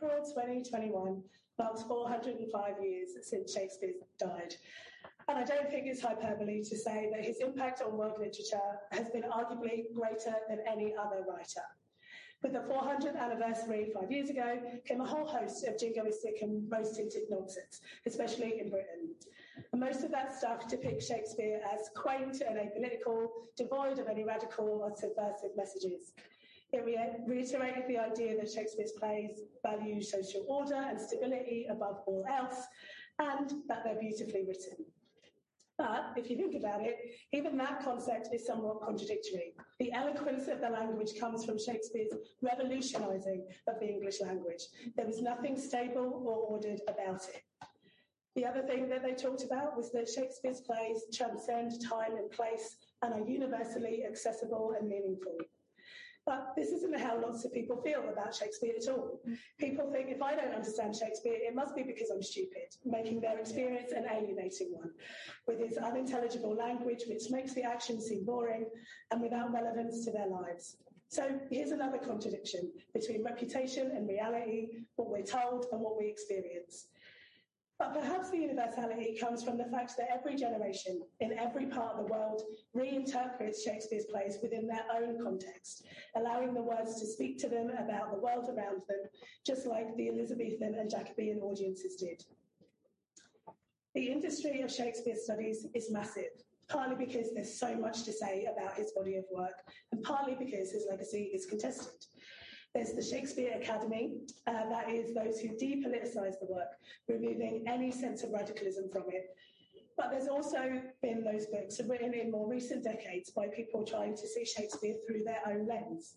April 2021 marks 405 years since Shakespeare died. And I don't think it's hyperbole to say that his impact on world literature has been arguably greater than any other writer. With the 400th anniversary 5 years ago came a whole host of jingoistic and rose-tinted nonsense, especially in Britain. And most of that stuff depicts Shakespeare as quaint and apolitical, devoid of any radical or subversive messages. It reiterated the idea that Shakespeare's plays value social order and stability above all else, and that they're beautifully written. But if you think about it, even that concept is somewhat contradictory. The eloquence of the language comes from Shakespeare's revolutionising of the English language. There was nothing stable or ordered about it. The other thing that they talked about was that Shakespeare's plays transcend time and place and are universally accessible and meaningful. But this isn't how lots of people feel about Shakespeare at all. People think if I don't understand Shakespeare, it must be because I'm stupid, making their experience an alienating one, with his unintelligible language, which makes the action seem boring and without relevance to their lives. So here's another contradiction between reputation and reality, what we're told and what we experience. But perhaps the universality comes from the fact that every generation, in every part of the world, reinterprets Shakespeare's plays within their own context, allowing the words to speak to them about the world around them, just like the Elizabethan and Jacobean audiences did. The industry of Shakespeare studies is massive, partly because there's so much to say about his body of work, and partly because his legacy is contested. There's the Shakespeare Academy, that is those who depoliticise the work, removing any sense of radicalism from it. But there's also been those books written in more recent decades by people trying to see Shakespeare through their own lens.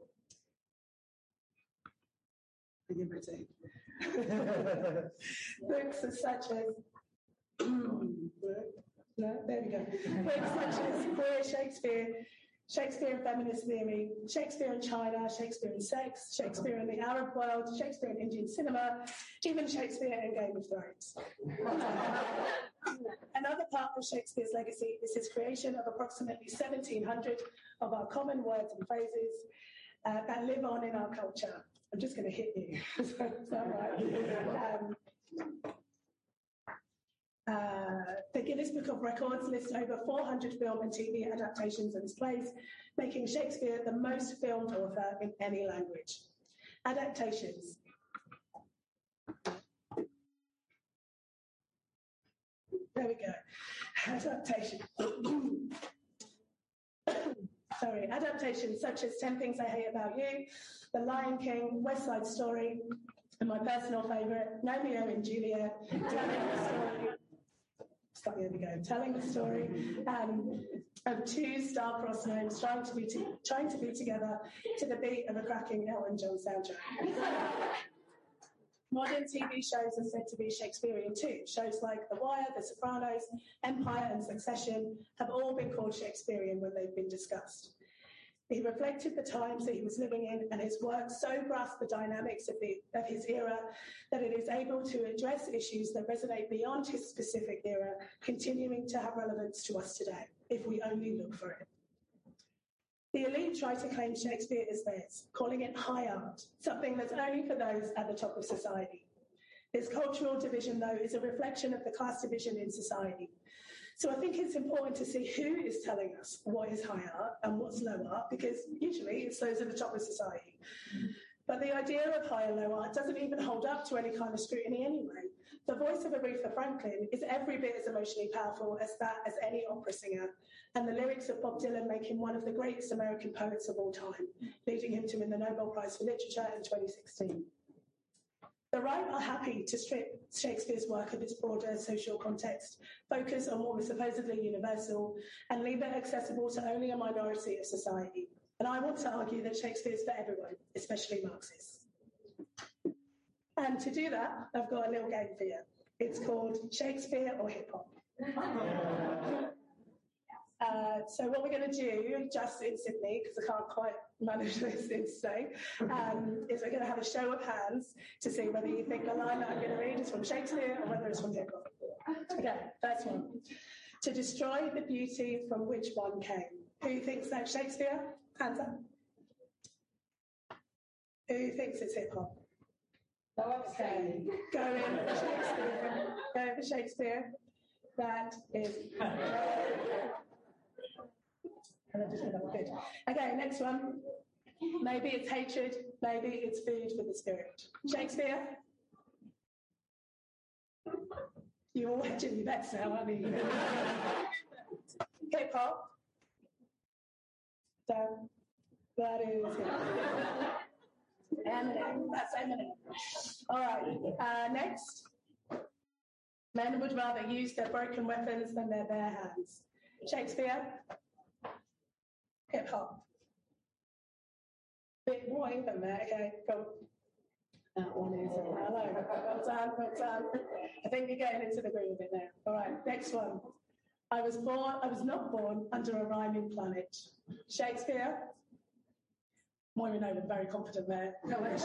Books such as... No, there we go. Books such as Queer Shakespeare, Shakespeare and Feminist Theory, Shakespeare in China, Shakespeare and Sex, Shakespeare in the Arab World, Shakespeare in Indian cinema, even Shakespeare in Game of Thrones. Another part of Shakespeare's legacy is his creation of approximately 1,700 of our common words and phrases that live on in our culture. I'm just going to hit you. Is that right? The Guinness Book of Records lists over 400 film and TV adaptations of his plays, making Shakespeare the most filmed author in any language. Adaptations. There we go. Adaptation. Sorry, adaptations such as 10 Things I Hate About You, The Lion King, West Side Story, and my personal favourite, Romeo and Juliet, telling the story of two star-crossed gnomes trying to be together to the beat of a cracking Elton John soundtrack. Modern TV shows are said to be Shakespearean too. Shows like The Wire, The Sopranos, Empire and Succession have all been called Shakespearean when they've been discussed. He reflected the times that he was living in, and his work so grasped the dynamics of his era that it is able to address issues that resonate beyond his specific era, continuing to have relevance to us today, if we only look for it. The elite try to claim Shakespeare as theirs, calling it high art, something that's only for those at the top of society. This cultural division, though, is a reflection of the class division in society. So I think it's important to see who is telling us what is high art and what's low art, because usually it's those at the top of society. But the idea of high and low art doesn't even hold up to any kind of scrutiny anyway. The voice of Aretha Franklin is every bit as emotionally powerful as any opera singer, and the lyrics of Bob Dylan make him one of the greatest American poets of all time, leading him to win the Nobel Prize for Literature in 2016. The right are happy to strip Shakespeare's work of its broader social context, focus on what was supposedly universal, and leave it accessible to only a minority of society. And I want to argue that Shakespeare is for everyone, especially Marxists. And to do that, I've got a little game for you. It's called Shakespeare or Hip Hop. So what we're going to do, just in Sydney, because I can't quite manage this in today, is we're going to have a show of hands to see whether you think the line that I'm going to read is from Shakespeare or whether it's from hip hop. Okay, first one. To destroy the beauty from which one came. Who thinks that's Shakespeare? Hands up. Who thinks it's hip hop? Okay. Go in for Shakespeare. Go in for Shakespeare. That is. Good. Okay, next one. Maybe it's hatred, maybe it's food for the spirit. Shakespeare? You're all hedging your bets now, aren't you? Hip hop? So, that is Eminem. That's Eminem. All right, next. Men would rather use their broken weapons than their bare hands. Shakespeare? Hip hop. Bit more even there. Okay, go. That one is. Hello. Well done. I think you're getting into the groove of it now. All right, next one. I was not born under a rhyming planet. Shakespeare? Moira Nolan, very confident there. She knows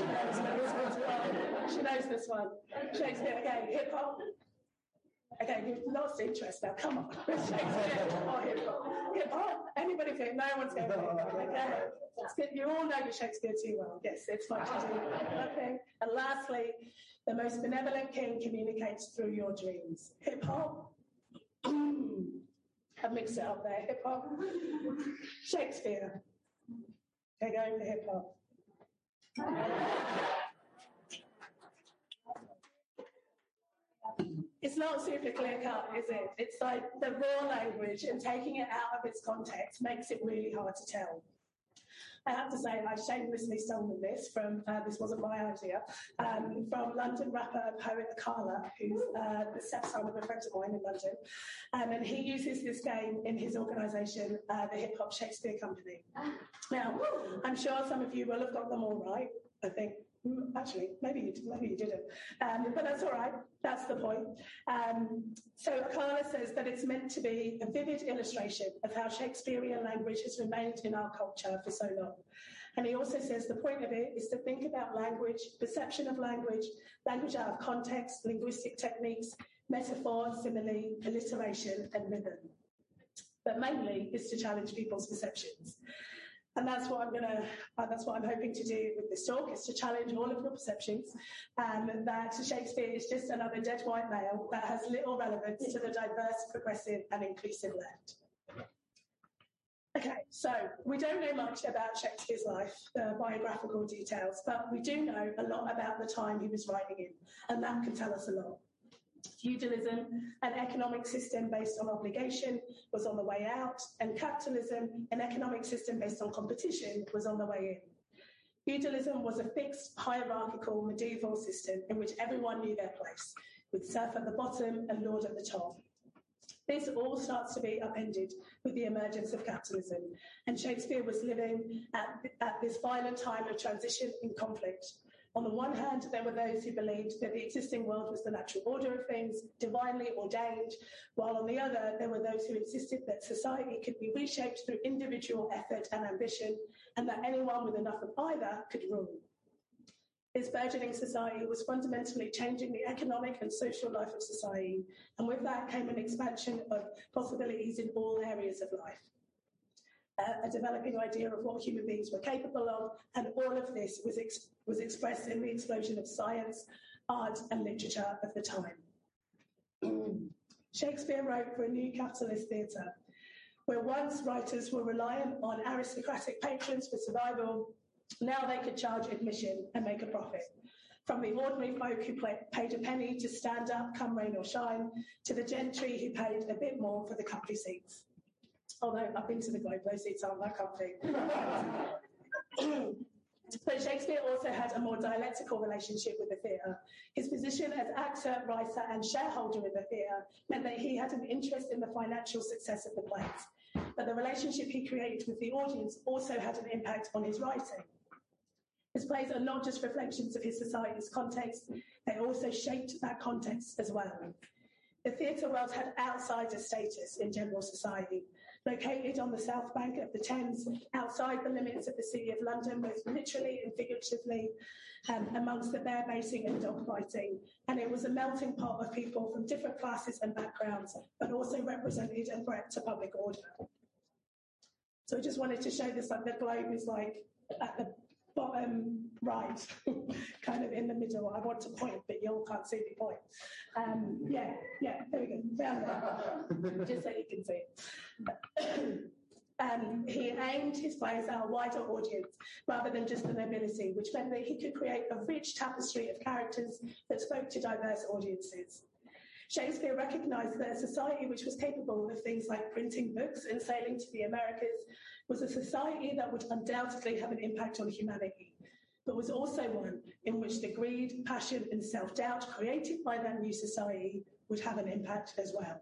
this one. Shakespeare, okay, hip hop. Okay, you've lost interest now. Come on. Shakespeare or hip hop? Hip hop? Anybody think? No one's going to think. Okay. You all know your Shakespeare too well. Yes, it's fine to do. Okay. And lastly, the most benevolent king communicates through your dreams. Hip hop? I've mixed it up there. Hip hop? Shakespeare. Okay, going for hip hop. It's not super clear cut, is it? It's like the raw language and taking it out of its context makes it really hard to tell. I have to say, I've shamelessly stolen this from, this wasn't my idea, from London rapper and poet Akala, who's the stepson of a friend of mine in London. And he uses this game in his organisation, the Hip Hop Shakespeare Company. Now, I'm sure some of you will have got them all right, I think. Actually, maybe you didn't. But that's all right. That's the point. So Akala says that it's meant to be a vivid illustration of how Shakespearean language has remained in our culture for so long. And he also says the point of it is to think about language, perception of language, language out of context, linguistic techniques, metaphor, simile, alliteration, and rhythm. But mainly is to challenge people's perceptions. And that's what I'm hoping to do with this talk, is to challenge all of your perceptions that Shakespeare is just another dead white male that has little relevance to the diverse, progressive and inclusive left. Okay, so we don't know much about Shakespeare's life, the biographical details, but we do know a lot about the time he was writing in, and that can tell us a lot. Feudalism, an economic system based on obligation, was on the way out, and capitalism, an economic system based on competition, was on the way in. Feudalism was a fixed, hierarchical, medieval system in which everyone knew their place, with serf at the bottom and lord at the top. This all starts to be upended with the emergence of capitalism, and Shakespeare was living at this violent time of transition and conflict. On the one hand, there were those who believed that the existing world was the natural order of things, divinely ordained, while on the other, there were those who insisted that society could be reshaped through individual effort and ambition, and that anyone with enough of either could rule. This burgeoning society was fundamentally changing the economic and social life of society, and with that came an expansion of possibilities in all areas of life. A developing idea of what human beings were capable of, and all of this was expressed in the explosion of science, art, and literature of the time. Shakespeare wrote for a new capitalist theatre, where once writers were reliant on aristocratic patrons for survival, now they could charge admission and make a profit. From the ordinary folk who paid a penny to stand up, come rain or shine, to the gentry who paid a bit more for the comfy seats. Although I've been to the Globe, those seats aren't that comfy. But Shakespeare also had a more dialectical relationship with the theatre. His position as actor, writer and shareholder in the theatre meant that he had an interest in the financial success of the plays. But the relationship he created with the audience also had an impact on his writing. His plays are not just reflections of his society's context, they also shaped that context as well. The theatre world had outsider status in general society. Located on the south bank of the Thames, outside the limits of the City of London, both literally and figuratively, amongst the bear baiting and dog fighting. And it was a melting pot of people from different classes and backgrounds, but also represented a threat to public order. So I just wanted to show this, like the Globe is like at bottom right, kind of in the middle. I want to point, but you all can't see me point. Yeah, there we go, round about, just so you can see it. He aimed his plays at a wider audience rather than just the nobility, which meant that he could create a rich tapestry of characters that spoke to diverse audiences. Shakespeare recognised that a society which was capable of things like printing books and sailing to the Americas was a society that would undoubtedly have an impact on humanity, but was also one in which the greed, passion and self-doubt created by that new society would have an impact as well.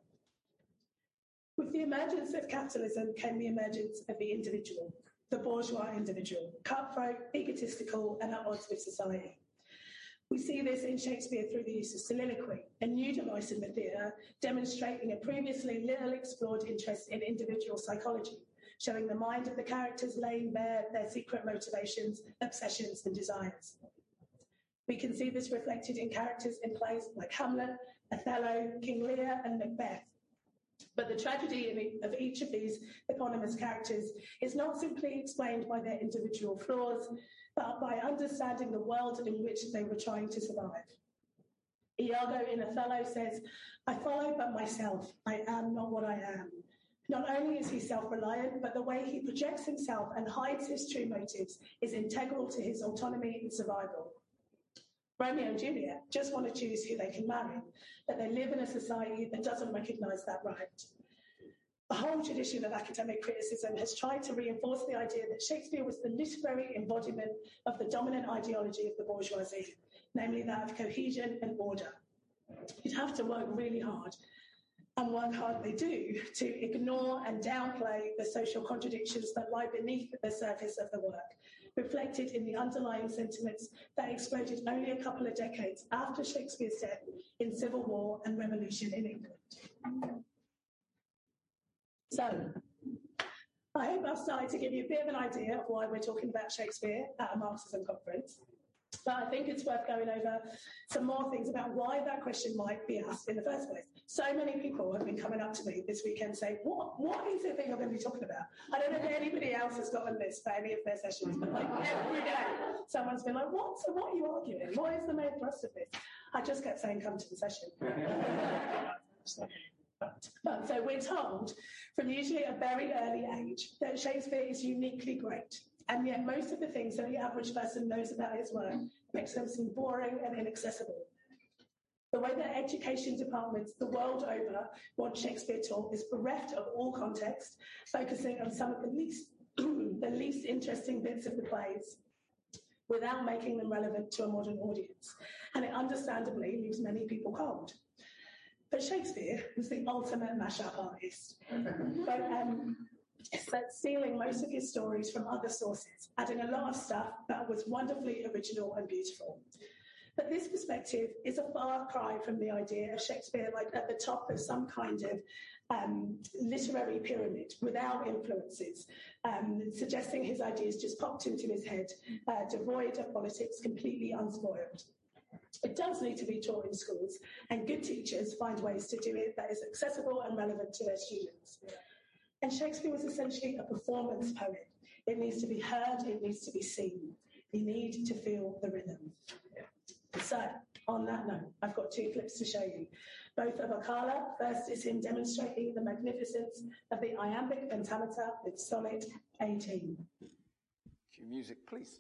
With the emergence of capitalism came the emergence of the individual, the bourgeois individual, cutthroat, egotistical and at odds with society. We see this in Shakespeare through the use of soliloquy, a new device in the theatre, demonstrating a previously little explored interest in individual psychology, showing the mind of the characters laying bare their secret motivations, obsessions and desires. We can see this reflected in characters in plays like Hamlet, Othello, King Lear and Macbeth. But the tragedy of each of these eponymous characters is not simply explained by their individual flaws, but by understanding the world in which they were trying to survive. Iago in Othello says, "I follow but myself, I am not what I am." Not only is he self-reliant, but the way he projects himself and hides his true motives is integral to his autonomy and survival. Romeo and Juliet just want to choose who they can marry, but they live in a society that doesn't recognise that right. A whole tradition of academic criticism has tried to reinforce the idea that Shakespeare was the literary embodiment of the dominant ideology of the bourgeoisie, namely that of cohesion and order. You'd have to work really hard, and work hard they do, to ignore and downplay the social contradictions that lie beneath the surface of the work, reflected in the underlying sentiments that exploded only a couple of decades after Shakespeare's death in civil war and revolution in England. So, I hope I've started to give you a bit of an idea of why we're talking about Shakespeare at a Marxism conference. But I think it's worth going over some more things about why that question might be asked in the first place. So many people have been coming up to me this weekend saying, what is the thing I'm going to be talking about? I don't know if anybody else has gotten this for any of their sessions, but like every day, someone's been like, so what are you arguing? What is the main thrust of this? I just kept saying, come to the session. So we're told from usually a very early age that Shakespeare is uniquely great. And yet most of the things that the average person knows about his work makes them seem boring and inaccessible. The way that education departments the world over want Shakespeare taught is bereft of all context, focusing on some of the least interesting bits of the plays without making them relevant to a modern audience. And it understandably leaves many people cold. But Shakespeare was the ultimate mashup artist. Stealing most of his stories from other sources, adding a lot of stuff that was wonderfully original and beautiful. But this perspective is a far cry from the idea of Shakespeare like at the top of some kind of literary pyramid without influences, suggesting his ideas just popped into his head, devoid of politics, completely unspoiled. It does need to be taught in schools, and good teachers find ways to do it that is accessible and relevant to their students. And Shakespeare was essentially a performance poet. It needs to be heard, it needs to be seen. You need to feel the rhythm. So, on that note, I've got two clips to show you. Both of Akala. First is him demonstrating the magnificence of the iambic pentameter with sonnet 18. Cue music, please.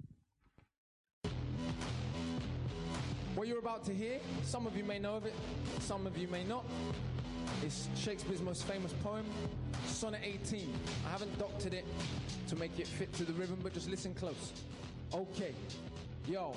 What you're about to hear, some of you may know of it, some of you may not. It's Shakespeare's most famous poem, Sonnet 18. I haven't doctored it to make it fit to the rhythm, but just listen close. Okay, yo.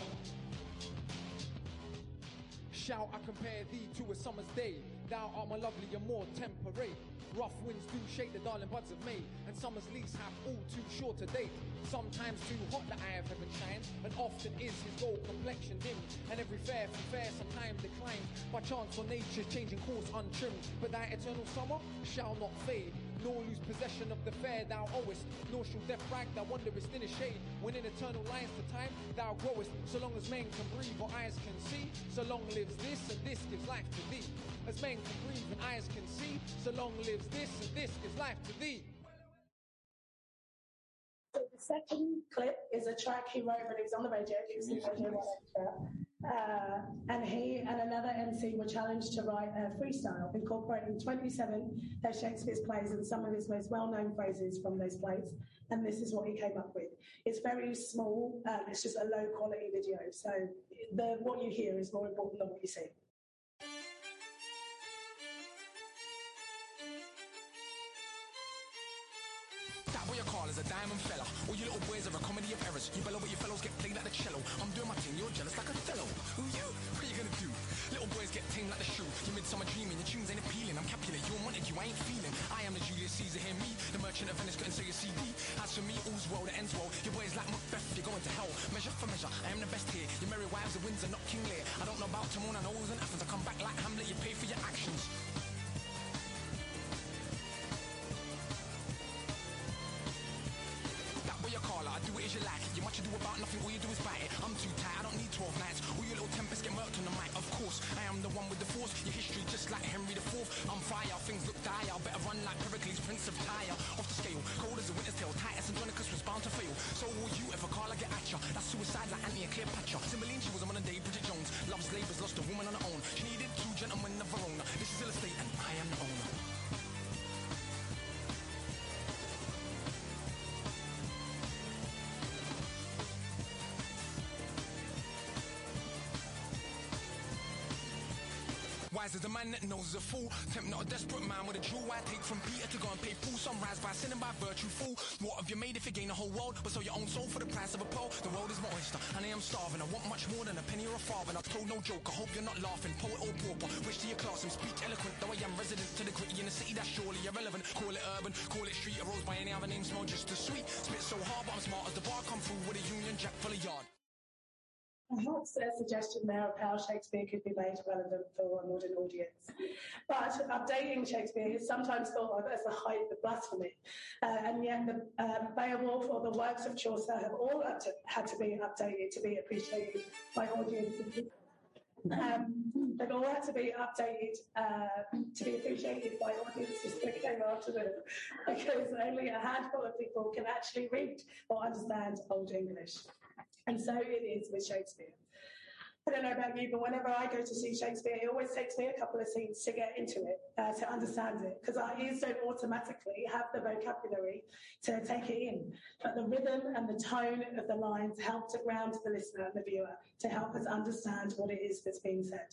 Shall I compare thee to a summer's day? Thou art more lovely and more temperate. Rough winds do shake the darling buds of May, and summer's lease have all too short a date. Sometimes too hot the eye of heaven shines, and often is his gold complexion dim. And every fair from fair sometime declines, by chance or nature's changing course untrimmed. But thy eternal summer shall not fade, nor lose possession of the fair thou owest, nor shall death brag thou wanderest in a shade, when in eternal lines to time thou growest. So long as men can breathe or eyes can see, so long lives this and this gives life to thee. As men can breathe and eyes can see, so long lives this and this gives life to thee. So the second clip is a track he wrote when he was on the radio. He was the Radio 1 extra. And he and another MC were challenged to write a freestyle incorporating 27 of Shakespeare's plays and some of his most well-known phrases from those plays. And this is what he came up with. It's very small. It's just a low-quality video. So what you hear is more important than what you see. What you call is a diamond fella. All you little boys are a comedy of errors. You bellow but your fellows get played like the cello. I'm doing my thing, you're jealous like Othello. Who you? What you gonna do? Little boys get tamed like the shoe. Your midsummer dreaming, your tunes ain't appealing. I'm Capulet, you wanted you, I ain't feeling. I am the Julius Caesar, hear me. The merchant of Venice couldn't sell your CD. As for me, all's well, the end's well. Your boys like Macbeth, you're going to hell. Measure for measure, I am the best here. Your merry wives of Windsor, not King Lear. I don't know about Timon, I know it was in Athens. I come back like Hamlet, you pay for your actions. I do it as you like it. You much ado about nothing, all you do is bite it. I'm too tight, I don't need 12 nights. All your little tempers get murked on the mic. Of course, I am the one with the force. Your history just like Henry IV. I'm fire, things look dire. Better run like Pericles, Prince of Tyre. Off the scale, cold as a winter's tale. Titus Andronicus was bound to fail. So will you if a Carla get at ya? That's suicide like Antony and Cleopatra. Cymbeline, she was a modern day Bridget Jones. Love's labours, lost a woman on her own. She needed two gentlemen of her own. This is ill estate and I am the owner. Wise as a man that knows is a fool. Tempt not a desperate man with a jewel. I take from Peter to go and pay full. Sunrise by sin and by virtue, fool. What have you made if you gain the whole world, but sell your own soul for the price of a pearl? The world is my oyster, and I am starving. I want much more than a penny or a farthing. I've told no joke, I hope you're not laughing. Poet or pauper, wish to your class and speech eloquent. Though I am resident to the gritty in the city, that's surely irrelevant. Call it urban, call it street. Arose by any other name, smell just as sweet. Spit so hard, but I'm smart as the bar. Come through with a Union Jack full of yard. Perhaps a suggestion there of how Shakespeare could be made relevant for a modern audience. But updating Shakespeare is sometimes thought of as the height of blasphemy. And yet the Beowulf or the works of Chaucer have all had to be updated to be appreciated by audiences. They've all had to be updated to be appreciated by audiences that came after them, because only a handful of people can actually read or understand Old English. And so it is with Shakespeare. I don't know about you, but whenever I go to see Shakespeare, it always takes me a couple of scenes to get into it, to understand it, because our ears don't automatically have the vocabulary to take it in. But the rhythm and the tone of the lines help to ground the listener and the viewer to help us understand what it is that's being said.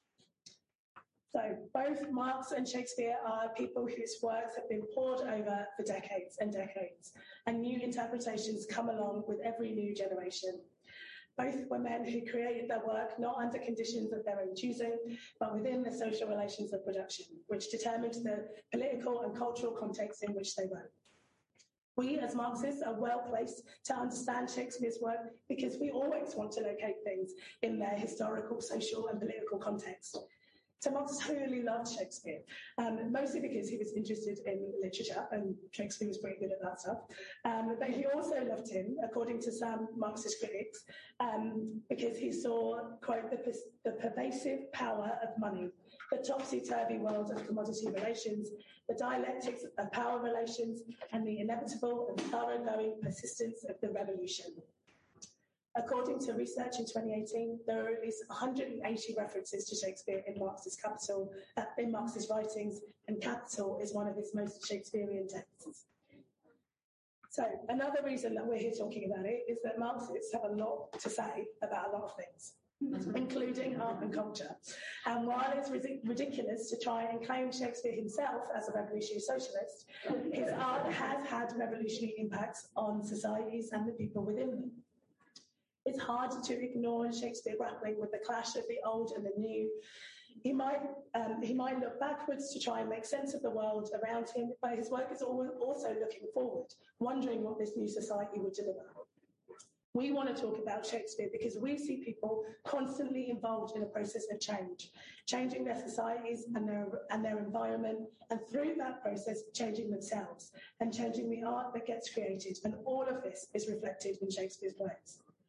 So both Marx and Shakespeare are people whose works have been pored over for decades and decades, and new interpretations come along with every new generation. Both were men who created their work not under conditions of their own choosing, but within the social relations of production, which determined the political and cultural context in which they wrote. We, as Marxists, are well placed to understand Shakespeare's work because we always want to locate things in their historical, social, and political context. So Marx totally loved Shakespeare, mostly because he was interested in literature, and Shakespeare was pretty good at that stuff. But he also loved him, according to some Marxist critics, because he saw, quote, the pervasive power of money, the topsy-turvy world of commodity relations, the dialectics of power relations, and the inevitable and thoroughgoing persistence of the revolution. According to research in 2018, there are at least 180 references to Shakespeare in Marx's writings, and Capital is one of his most Shakespearean texts. So another reason that we're here talking about it is that Marxists have a lot to say about a lot of things, including art and culture. And while it's ridiculous to try and claim Shakespeare himself as a revolutionary socialist, his art has had revolutionary impacts on societies and the people within them. It's hard to ignore Shakespeare grappling with the clash of the old and the new. He might look backwards to try and make sense of the world around him, but his work is also looking forward, wondering what this new society would deliver. We want to talk about Shakespeare because we see people constantly involved in a process of change, changing their societies and their environment, and through that process, changing themselves and changing the art that gets created. And all of this is reflected in Shakespeare's plays.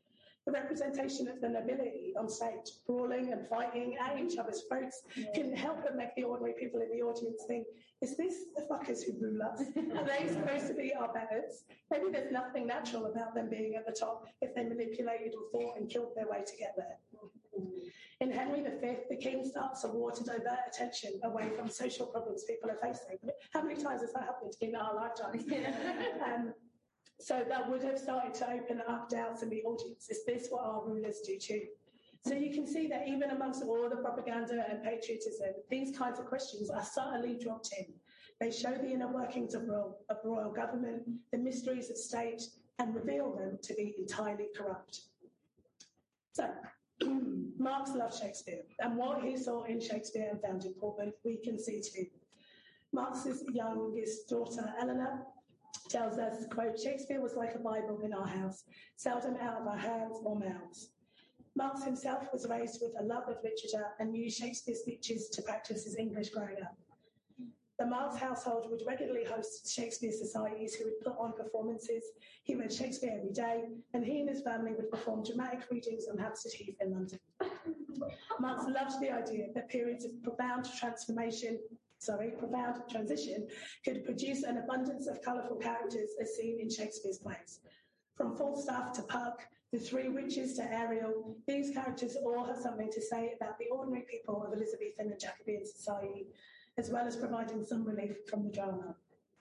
The representation of the nobility on stage, brawling and fighting at each other's throats, couldn't help but make the ordinary people in the audience think, is this the fuckers who rule us? Are they supposed to be our betters? Maybe there's nothing natural about them being at the top if they manipulated or fought and killed their way to get there. In Henry V, the king starts a war to divert attention away from social problems people are facing. How many times has that happened in our lifetimes? So that would have started to open up doubts in the audience. Is this what our rulers do too? So you can see that even amongst all the propaganda and patriotism, these kinds of questions are subtly dropped in. They show the inner workings of royal government, the mysteries of state, and reveal them to be entirely corrupt. So, Marx loved Shakespeare, and what he saw in Shakespeare and found important, we can see too. Marx's youngest daughter, Eleanor, tells us, quote, Shakespeare was like a Bible in our house, seldom out of our hands or mouths. Marx himself was raised with a love of literature and used Shakespeare's speeches to practice his English growing up. The Marx household would regularly host Shakespeare societies who would put on performances. He read Shakespeare every day, and he and his family would perform dramatic readings on Hampstead Heath in London. Marx loved the idea that periods of profound transition could produce an abundance of colourful characters as seen in Shakespeare's plays. From Falstaff to Puck, the Three Witches to Ariel, these characters all have something to say about the ordinary people of Elizabethan and Jacobean society, as well as providing some relief from the drama.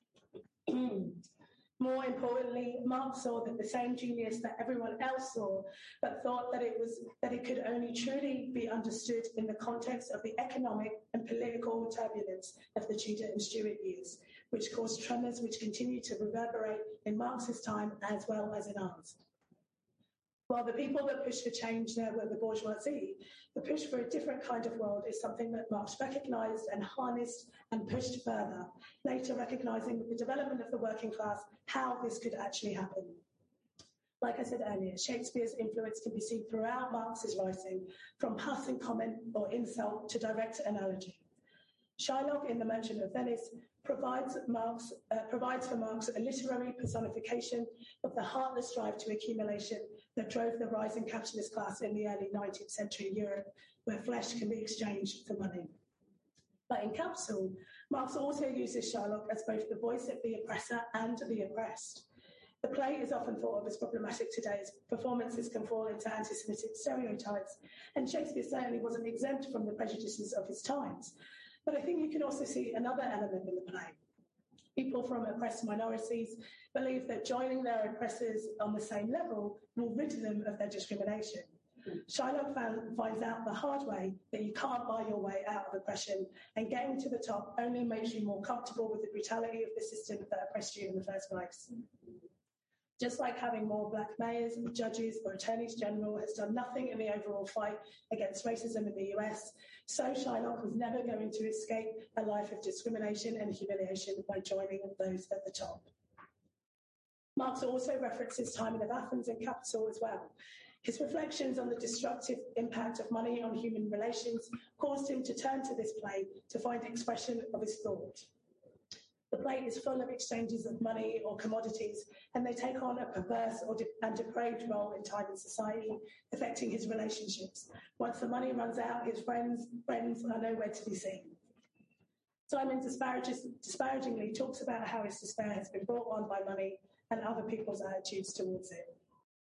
More importantly, Marx saw that the same genius that everyone else saw, but thought that it could only truly be understood in the context of the economic and political turbulence of the Tudor and Stuart years, which caused tremors which continue to reverberate in Marx's time as well as in ours. While the people that pushed for change there were the bourgeoisie, the push for a different kind of world is something that Marx recognised and harnessed and pushed further, later recognising with the development of the working class how this could actually happen. Like I said earlier, Shakespeare's influence can be seen throughout Marx's writing, from passing comment or insult to direct analogy. Shylock in The Merchant of Venice provides for Marx a literary personification of the heartless drive to accumulation that drove the rising capitalist class in the early 19th century Europe, where flesh can be exchanged for money. But in Capital, Marx also uses Shylock as both the voice of the oppressor and the oppressed. The play is often thought of as problematic today, as performances can fall into anti-Semitic stereotypes, and Shakespeare certainly wasn't exempt from the prejudices of his times. But I think you can also see another element in the play. People from oppressed minorities believe that joining their oppressors on the same level will rid them of their discrimination. Shylock finds out the hard way that you can't buy your way out of oppression, and getting to the top only makes you more comfortable with the brutality of the system that oppressed you in the first place. Just like having more black mayors, judges, or attorneys general has done nothing in the overall fight against racism in the US, so Shylock was never going to escape a life of discrimination and humiliation by joining those at the top. Marx also references time in Athens and Capital as well. His reflections on the destructive impact of money on human relations caused him to turn to this play to find expression of his thought. The play is full of exchanges of money or commodities, and they take on a perverse and depraved role in time and society, affecting his relationships. Once the money runs out, his friends are nowhere to be seen. Simon disparagingly talks about how his despair has been brought on by money and other people's attitudes towards it.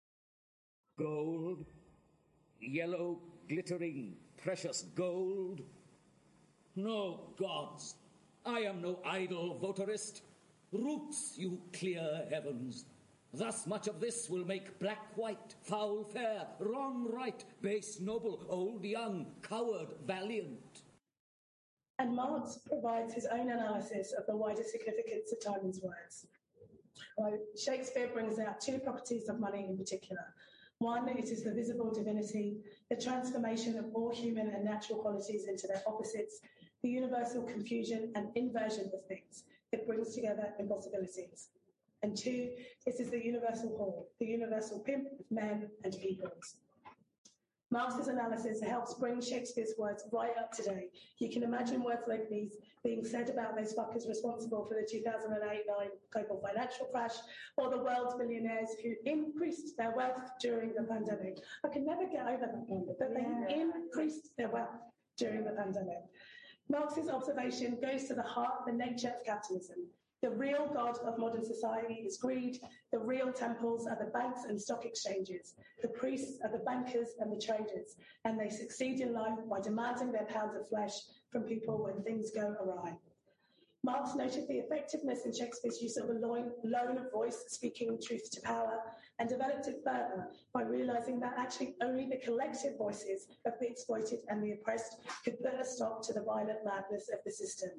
Gold, yellow, glittering, precious gold. No gods, I am no idle votarist. Roots, you clear heavens. Thus much of this will make black white, foul fair, wrong right, base noble, old young, coward valiant. And Marx provides his own analysis of the wider significance of Timon's words. Shakespeare brings out two properties of money in particular. One, it is the visible divinity, the transformation of all human and natural qualities into their opposites, the universal confusion and inversion of things. It brings together impossibilities. And two, it is the universal whore, the universal pimp of men and peoples. Marx's analysis helps bring Shakespeare's words right up today. You can imagine words like these being said about those fuckers responsible for the 2008-9 global financial crash, or the world's millionaires who increased their wealth during the pandemic. I can never get over that one, that they increased their wealth during the pandemic. Marx's observation goes to the heart of the nature of capitalism. The real god of modern society is greed. The real temples are the banks and stock exchanges. The priests are the bankers and the traders, and they succeed in life by demanding their pounds of flesh from people when things go awry. Marx noted the effectiveness in Shakespeare's use of a lone voice speaking truth to power, and developed it further by realising that actually only the collective voices of the exploited and the oppressed could put a stop to the violent madness of the system.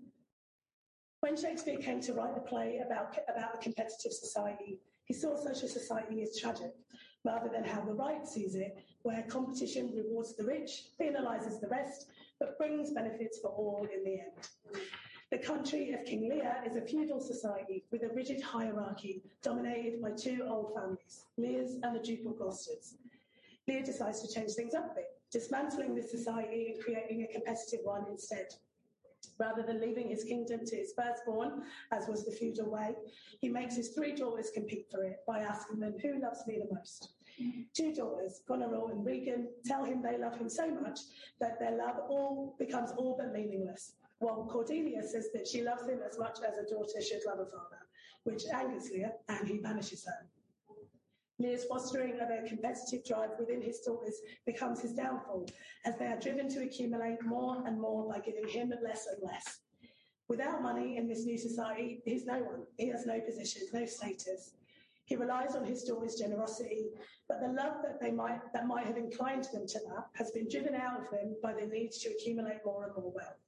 When Shakespeare came to write a play about a competitive society, he saw such a society as tragic, rather than how the right sees it, where competition rewards the rich, penalises the rest, but brings benefits for all in the end. The country of King Lear is a feudal society with a rigid hierarchy dominated by two old families, Lear's and the Duke of Gloucester's. Lear decides to change things up a bit, dismantling this society and creating a competitive one instead. Rather than leaving his kingdom to his firstborn, as was the feudal way, he makes his three daughters compete for it by asking them who loves me the most. Two daughters, Goneril and Regan, tell him they love him so much that their love becomes all but meaningless, while Cordelia says that she loves him as much as a daughter should love a father, which angers Lear, and he banishes her. Lear's fostering of a competitive drive within his daughters becomes his downfall, as they are driven to accumulate more and more by giving him less and less. Without money in this new society, he's no one. He has no position, no status. He relies on his daughters' generosity, but the love that might have inclined them to that has been driven out of them by the need to accumulate more and more wealth.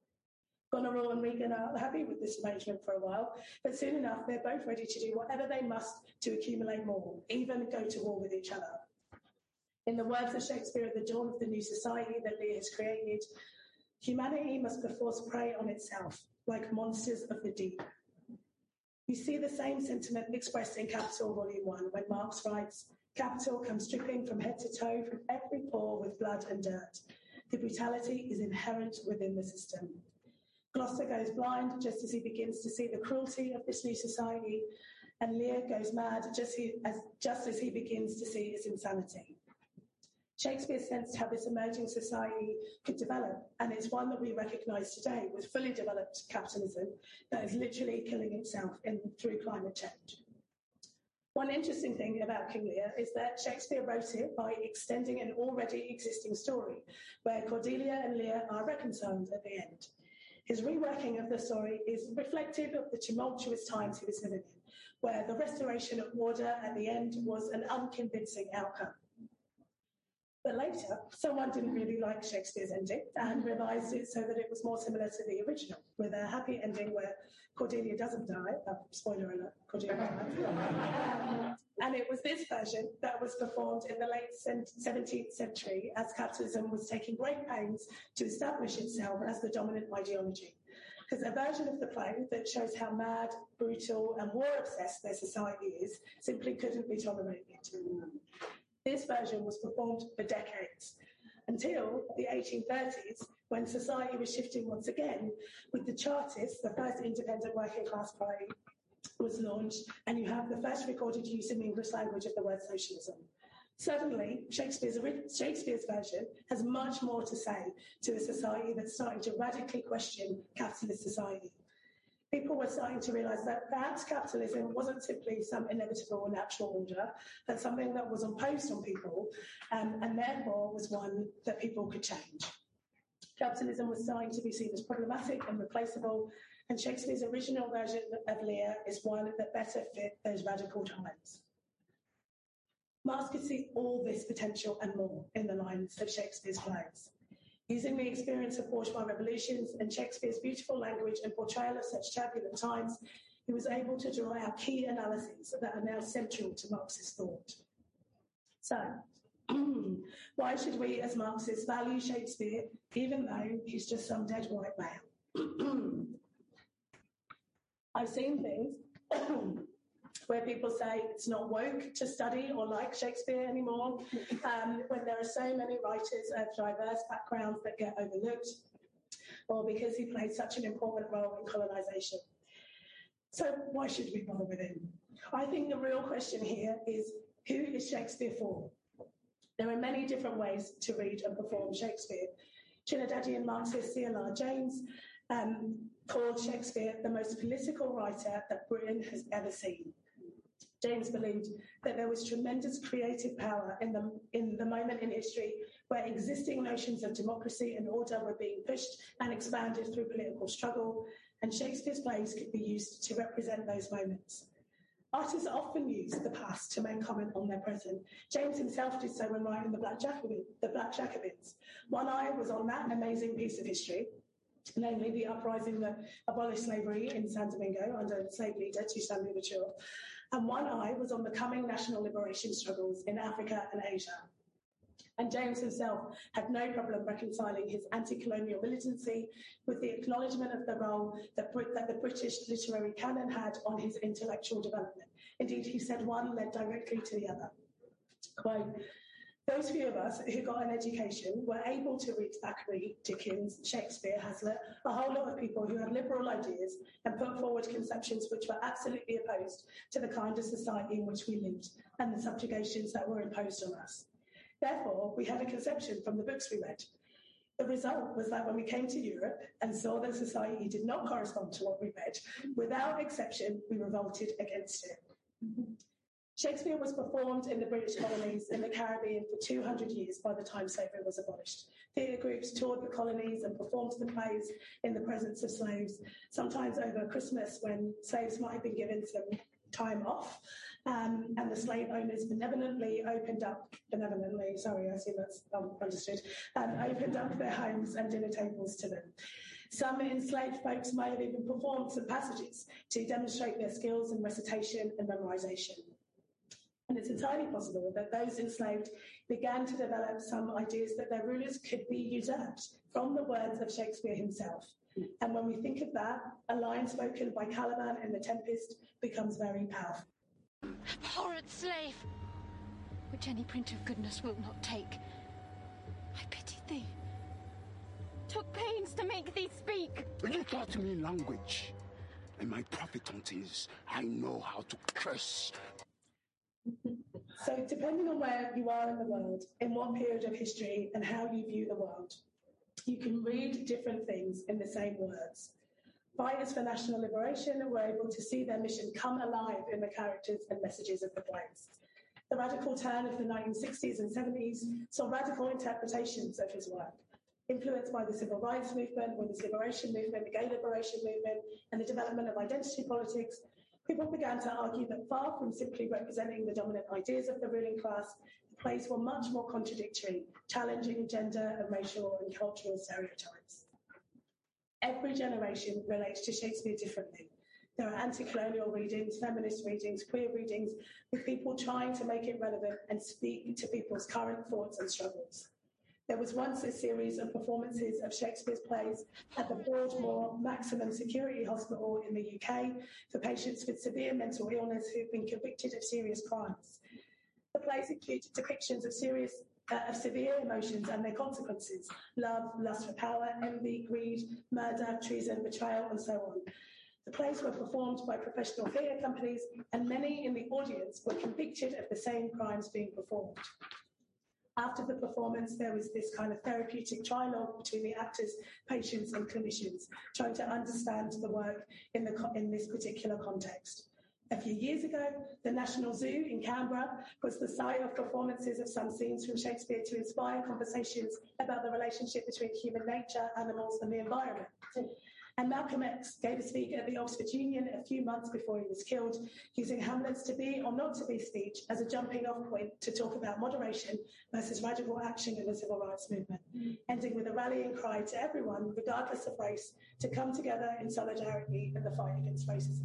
Goneril and Regan are happy with this arrangement for a while, but soon enough they're both ready to do whatever they must to accumulate more, even go to war with each other. In the words of Shakespeare at the dawn of the new society that Lear has created, humanity must perforce prey on itself, like monsters of the deep. You see the same sentiment expressed in Capital Volume 1, when Marx writes, "Capital comes dripping from head to toe from every pore with blood and dirt. The brutality is inherent within the system." Gloucester goes blind just as he begins to see the cruelty of this new society, and Lear goes mad just as he begins to see its insanity. Shakespeare sensed how this emerging society could develop, and it's one that we recognise today with fully developed capitalism that is literally killing itself through climate change. One interesting thing about King Lear is that Shakespeare wrote it by extending an already existing story, where Cordelia and Lear are reconciled at the end. His reworking of the story is reflective of the tumultuous times he was living in, where the restoration of order at the end was an unconvincing outcome. But later, someone didn't really like Shakespeare's ending and revised it so that it was more similar to the original, with a happy ending where Cordelia doesn't die. Spoiler alert, Cordelia dies. And it was this version that was performed in the late 17th century as capitalism was taking great pains to establish itself as the dominant ideology. Because a version of the play that shows how mad, brutal and war-obsessed their society is simply couldn't be tolerated. This version was performed for decades, until the 1830s, when society was shifting once again, with the Chartists, the first independent working class party, was launched, and you have the first recorded use in the English language of the word socialism. Suddenly, Shakespeare's version has much more to say to a society that's starting to radically question capitalist society. People were starting to realise that perhaps capitalism wasn't simply some inevitable or natural order, but something that was imposed on people, and therefore was one that people could change. Capitalism was starting to be seen as problematic and replaceable, and Shakespeare's original version of Lear is one that better fit those radical times. Marx could see all this potential and more in the lines of Shakespeare's plays. Using the experience of bourgeois revolutions and Shakespeare's beautiful language and portrayal of such turbulent times, he was able to draw out key analyses that are now central to Marx's thought. So, why should we as Marxists value Shakespeare even though he's just some dead white male? I've seen things where people say it's not woke to study or like Shakespeare anymore, when there are so many writers of diverse backgrounds that get overlooked, or because he played such an important role in colonisation. So why should we bother with him? I think the real question here is, who is Shakespeare for? There are many different ways to read and perform Shakespeare. Trinidadian Marxist C.L.R. James called Shakespeare the most political writer that Britain has ever seen. James believed that there was tremendous creative power in the moment in history where existing notions of democracy and order were being pushed and expanded through political struggle, and Shakespeare's plays could be used to represent those moments. Artists often use the past to make comment on their present. James himself did so when writing The Black Jacobins. One eye was on that amazing piece of history, namely the uprising that abolished slavery in San Domingo under slave leader Toussaint Louverture, and one eye was on the coming national liberation struggles in Africa and Asia. And James himself had no problem reconciling his anti-colonial militancy with the acknowledgement of the role that the British literary canon had on his intellectual development. Indeed, he said one led directly to the other. Quote, "Those few of us who got an education were able to read Thackeray, Dickens, Shakespeare, Hazlitt, a whole lot of people who had liberal ideas and put forward conceptions which were absolutely opposed to the kind of society in which we lived and the subjugations that were imposed on us. Therefore, we had a conception from the books we read. The result was that when we came to Europe and saw that society did not correspond to what we read, without exception, we revolted against it." Shakespeare was performed in the British colonies in the Caribbean for 200 years by the time slavery was abolished. Theatre groups toured the colonies and performed the plays in the presence of slaves, sometimes over Christmas when slaves might have been given some time off, and the slave owners benevolently opened up their homes and dinner tables to them. Some enslaved folks might have even performed some passages to demonstrate their skills in recitation and memorization. And it's entirely possible that those enslaved began to develop some ideas that their rulers could be usurped from the words of Shakespeare himself. And when we think of that, a line spoken by Caliban in The Tempest becomes very powerful. "Horrid slave, which any print of goodness will not take. I pitied thee, took pains to make thee speak. You taught me language. In my prophet huntings, I know how to curse." So depending on where you are in the world, in what period of history and how you view the world, you can read different things in the same words. Fighters for national liberation were able to see their mission come alive in the characters and messages of the plays. The radical turn of the 1960s and 70s saw radical interpretations of his work, influenced by the civil rights movement, women's liberation movement, the gay liberation movement, and the development of identity politics. People began to argue that far from simply representing the dominant ideas of the ruling class, the plays were much more contradictory, challenging gender and racial and cultural stereotypes. Every generation relates to Shakespeare differently. There are anti-colonial readings, feminist readings, queer readings, with people trying to make it relevant and speak to people's current thoughts and struggles. There was once a series of performances of Shakespeare's plays at the Broadmoor Maximum Security Hospital in the UK for patients with severe mental illness who've been convicted of serious crimes. The plays include depictions of severe emotions and their consequences: love, lust for power, envy, greed, murder, treason, betrayal, and so on. The plays were performed by professional theatre companies, and many in the audience were convicted of the same crimes being performed. After the performance, there was this kind of therapeutic dialogue between the actors, patients, and clinicians, trying to understand the work in this particular context. A few years ago, the National Zoo in Canberra was the site of performances of some scenes from Shakespeare to inspire conversations about the relationship between human nature, animals, and the environment. And Malcolm X gave a speak at the Oxford Union a few months before he was killed, using Hamlet's to be or not to be speech as a jumping off point to talk about moderation versus radical action in the civil rights movement, ending with a rallying cry to everyone, regardless of race, to come together in solidarity in the fight against racism.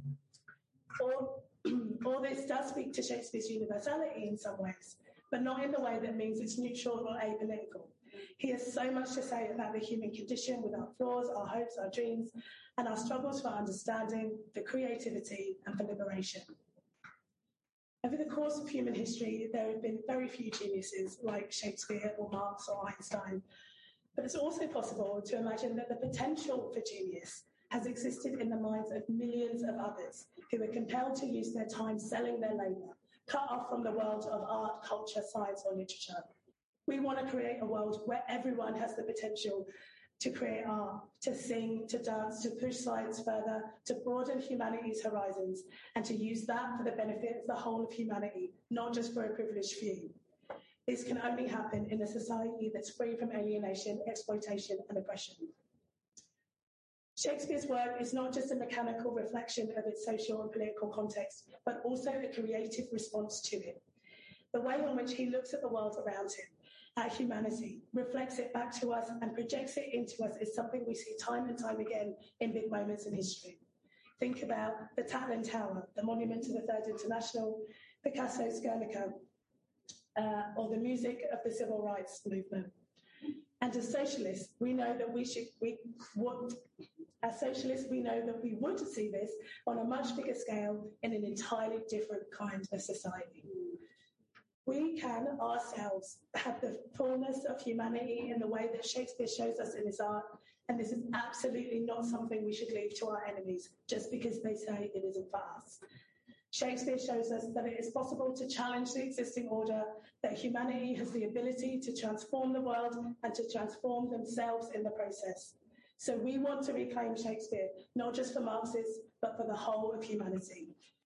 All this does speak to Shakespeare's universality in some ways, but not in the way that means it's neutral or apolitical. He has so much to say about the human condition with our flaws, our hopes, our dreams, and our struggles for understanding, for creativity, and for liberation. Over the course of human history, there have been very few geniuses like Shakespeare or Marx or Einstein, but it's also possible to imagine that the potential for genius has existed in the minds of millions of others who were compelled to use their time selling their labour, cut off from the world of art, culture, science or literature. We want to create a world where everyone has the potential to create art, to sing, to dance, to push science further, to broaden humanity's horizons, and to use that for the benefit of the whole of humanity, not just for a privileged few. This can only happen in a society that's free from alienation, exploitation, and oppression. Shakespeare's work is not just a mechanical reflection of its social and political context, but also a creative response to it. The way in which he looks at the world around him, at humanity, reflects it back to us and projects it into us is something we see time and time again in big moments in history. Think about the Tatland Tower, the monument to the Third International, Picasso's Guernica, or the music of the civil rights movement. And as socialists, we know that we would see this on a much bigger scale in an entirely different kind of society. We can ourselves have the fullness of humanity in the way that Shakespeare shows us in his art, and this is absolutely not something we should leave to our enemies just because they say it isn't for us. Shakespeare shows us that it is possible to challenge the existing order, that humanity has the ability to transform the world and to transform themselves in the process. So we want to reclaim Shakespeare, not just for Marxists, but for the whole of humanity.